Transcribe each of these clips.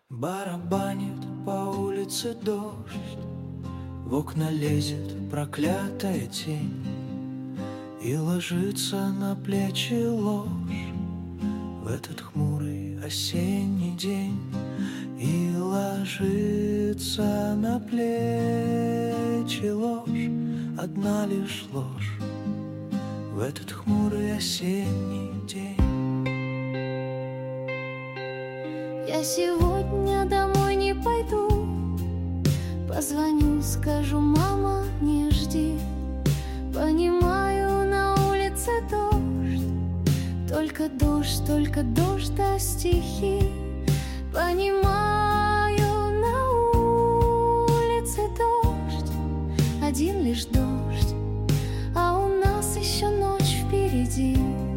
Барабанит по улице дождь, в окна лезет проклятая тень и ложится на плечи ложь в этот хмурый осенний день. И ложится на плечи ложь, одна лишь ложь в этот хмурый осенний день. Я сегодня домой не пойду, позвоню, скажу: мама, не жди. Понимаю, на улице дождь, только дождь да стихи. Понимаю, на улице дождь, один лишь дождь, а у нас еще ночь впереди.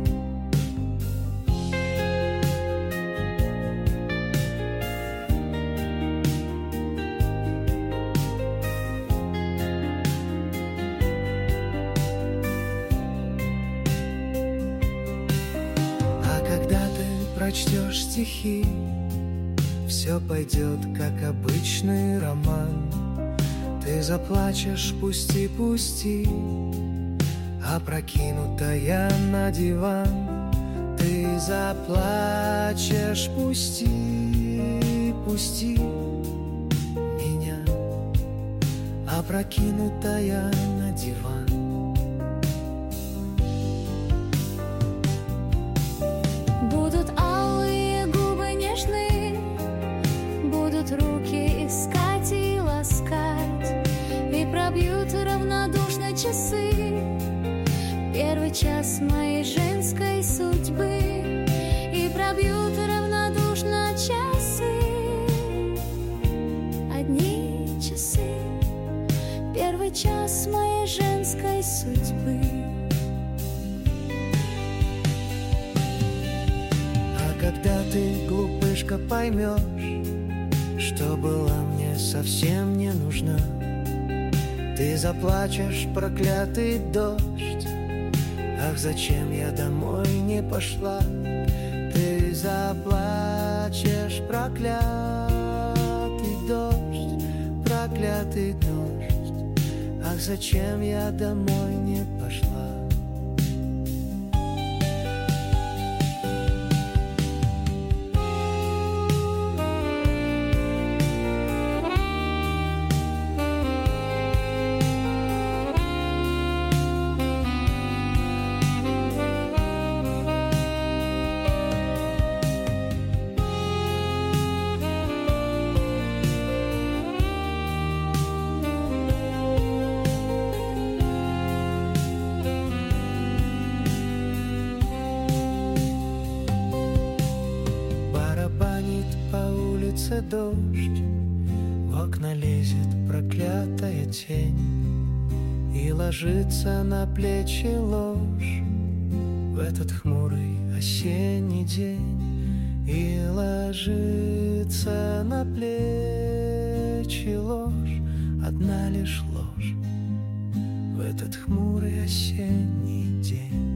Прочтешь стихи, все пойдет, как обычный роман. Ты заплачешь, пусти, пусти, опрокинутая на диван. Ты заплачешь, пусти, пусти меня, опрокинутая на диван. Руки искать и ласкать, и пробьют равнодушно часы первый час моей женской судьбы, и пробьют равнодушно часы, одни часы, первый час моей женской судьбы. А когда ты, глупышка, поймешь, что была мне совсем не нужна, ты заплачешь, проклятый дождь. Ах, зачем я домой не пошла? Ты заплачешь, проклятый дождь, проклятый дождь. Ах, зачем я домой не пошла? Дождь, в окна лезет проклятая тень и ложится на плечи ложь в этот хмурый осенний день. И ложится на плечи ложь, одна лишь ложь в этот хмурый осенний день.